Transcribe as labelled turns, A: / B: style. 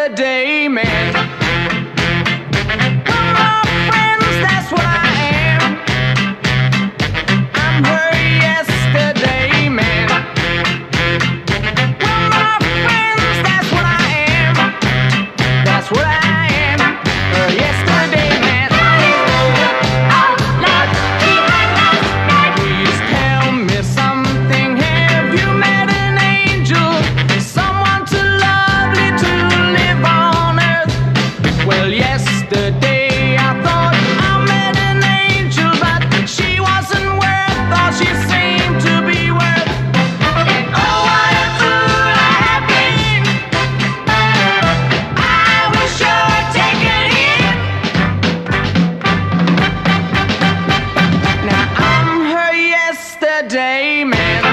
A: yesterday man. We're all friends, that's what I am. I'm her yesterday man. We're all friends, that's what I am. That's what I am. Her yesterday man. Please tell me something. Have you met an angel? Someone too lovely to live on earth? Well, yesterday I thought I met an angel, but she wasn't worth all she seemed to be worth. And oh, what a fool I have been. I was sure taken in. Now I'm her yesterday man.